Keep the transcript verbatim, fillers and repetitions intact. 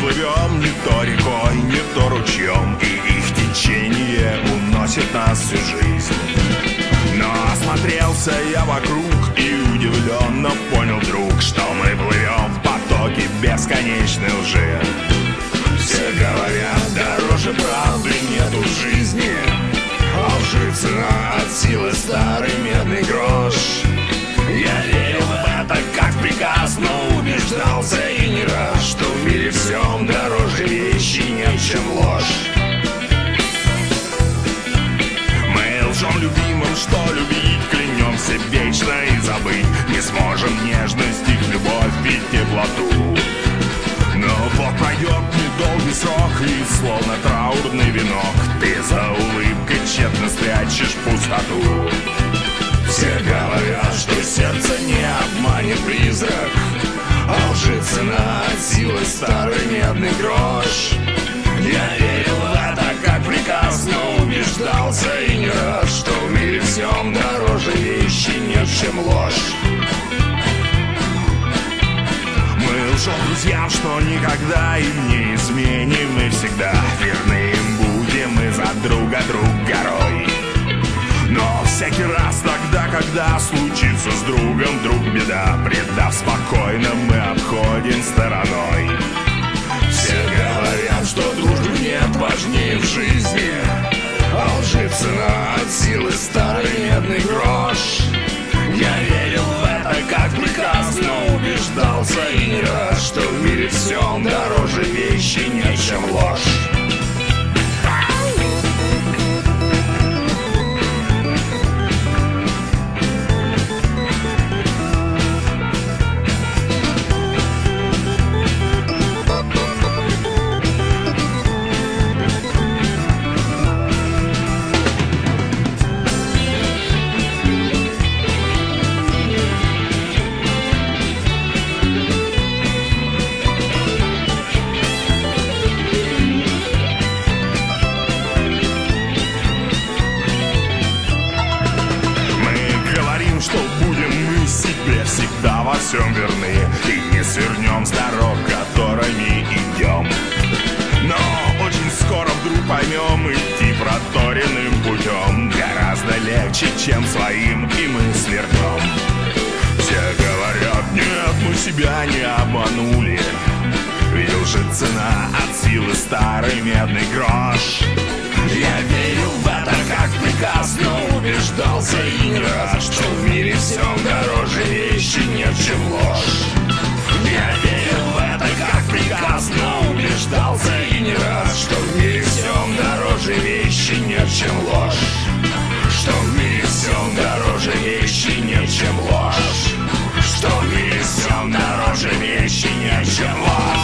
плывем не то рекой, не то ручьем, и их течение уносит нас всю жизнь. Но осмотрелся я вокруг и удивленно понял вдруг, что мы плывем в потоке бесконечной лжи. Все говорят, дороже правды нету в жизни, а лжи цена от силы старый медный грош. Я верил в это как в приказ, но убеждался и не раз, что в мире всем дороже вещи нет, чем ложь. Мы лжем любимым, что любить, клянемся вечно и забыть не сможем нежность, их любовь и теплоту. Но вот пройдет недолгий срок, и словно траурный венок ты за улыбкой тщетно спрячешь пустоту. Все говорят, что сердце не обманет призрак, а лжи цена от силы старый медный грош. Я верил в это как приказ, но убеждался и не раз, что в мире всем дороже вещи нет, чем ложь. Мы лжем друзьям, что никогда им не изменим, и всегда верны им будем, и за друга друг горой. Но всякий раз тогда, когда случится с другом вдруг беда, предав спокойно, мы обходим стороной. Все говорят, что дружбы нет важнее в жизни, а лжи цена от силы старый медный грош. Я верил в это как приказ, но убеждался и не раз, что в мире всем дороже вещи нет, чем ложь. Всегда во всем верны и не свернем с дорог, которыми идем. Но очень скоро вдруг поймем, идти проторенным путем гораздо легче, чем своим, и мы свернем. Все говорят, нет, мы себя не обманули, ведь лжи цена от силы старый медный грош. Я верил в это как приказ, но убеждался и не раз, что в мире всем дороже вещи нет, чем ложь. Я верил в это как приказ, но убеждался и не раз, что в мире всем дороже вещи нет, чем ложь. Что в мире всем дороже вещи нет, чем ложь. Что в мире всем дороже вещи нет, чем ложь.